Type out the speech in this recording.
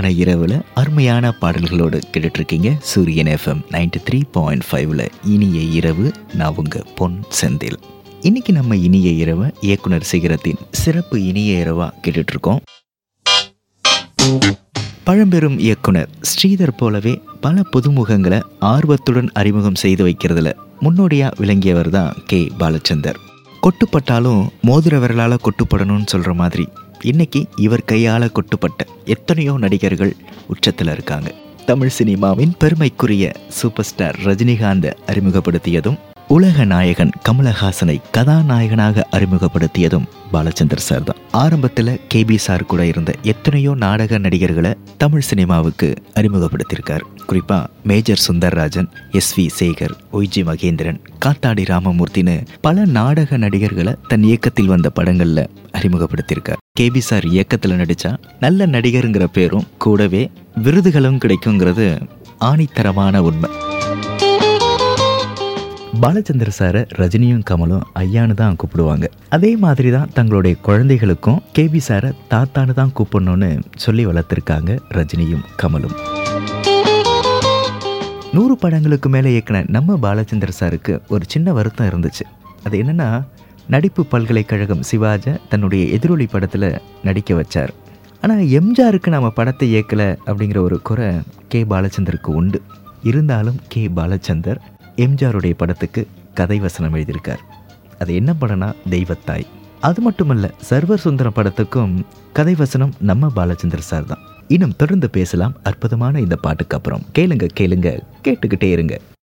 குளிர்ச்சியான இரவில் அருமையான பாடல்களோடு கேட்டுட்ருக்கீங்க சூரியன் FM 93.5 இனிய இரவு. நான் உங்கள் பொன் செந்தில். இன்னைக்கு நம்ம இனிய இரவை இயக்குனர் சிகரத்தின் சிறப்பு இனிய இரவா கேட்டுட்ருக்கோம். பழம்பெரும் இயக்குனர் ஸ்ரீதர் போலவே பல புதுமுகங்களை ஆர்வத்துடன் அறிமுகம் செய்து வைக்கிறதுல முன்னோடியாக விளங்கியவர் தான் கே பாலச்சந்தர். கொட்டுப்பட்டாலும் மோதிர விரலால் கொட்டுப்படணும்னு சொல்கிற மாதிரி இன்னைக்கு இவர் கையால் கொட்டுப்பட்ட எத்தனையோ நடிகர்கள் உச்சத்தில் இருக்காங்க. தமிழ் சினிமாவின் பெருமைக்குரிய சூப்பர் ஸ்டார் ரஜினிகாந்தை அறிமுகப்படுத்தியதும் உலக நாயகன் கமலஹாசனை கதாநாயகனாக அறிமுகப்படுத்தியதும் பாலச்சந்தர் சார் தான். ஆரம்பத்தில் KB சார் கூட இருந்த எத்தனையோ நாடக நடிகர்களை தமிழ் சினிமாவுக்கு அறிமுகப்படுத்தியிருக்கார். குறிப்பாக major Sundarrajan, SV Sekhar, OG Mahendran, Kathadi ராமமூர்த்தின்னு பல நாடக நடிகர்களை தன் இயக்கத்தில் வந்த படங்களில் அறிமுகப்படுத்தியிருக்கார். KB சார் இயக்கத்தில் நடித்தா நல்ல நடிகருங்கிற பேரும் கூடவே விருதுகளும் கிடைக்குங்கிறது ஆணித்தரமான உண்மை. பாலச்சந்தர் சாரை ரஜினியும் கமலும் ஐயான்னு தான் கூப்பிடுவாங்க. அதே மாதிரி தான் தங்களுடைய குழந்தைகளுக்கும் KB சாரை தாத்தான்னு தான் கூப்பிடணும்னு சொல்லி வளர்த்துருக்காங்க ரஜினியும் கமலும். 100 படங்களுக்கு மேலே இயக்குன நம்ம பாலச்சந்தர் சாருக்கு ஒரு சின்ன வருத்தம் இருந்துச்சு. அது என்னென்னா, நடிப்பு பல்கலைக்கழகம் சிவாஜை தன்னுடைய எதிரொலி படத்தில் நடிக்க வச்சார். ஆனால் எம்ஜிஆருக்கு நம்ம படத்தை இயக்கலை அப்படிங்கிற ஒரு குறை கே பாலச்சந்தருக்கு உண்டு. இருந்தாலும் கே பாலச்சந்தர் எம்ஜிஆருடைய படத்துக்கு கதை வசனம் எழுதியிருக்கார். அது என்ன படம்னா தெய்வத்தாய். அது மட்டுமல்ல, சர்வர் சுந்தரம் படத்துக்கும் கதை வசனம் நம்ம பாலச்சந்தர் சார் தான். இன்னும் தொடர்ந்து பேசலாம் அற்புதமான இந்த பாட்டுக்கு அப்புறம். கேளுங்க கேட்டுக்கிட்டே இருங்க.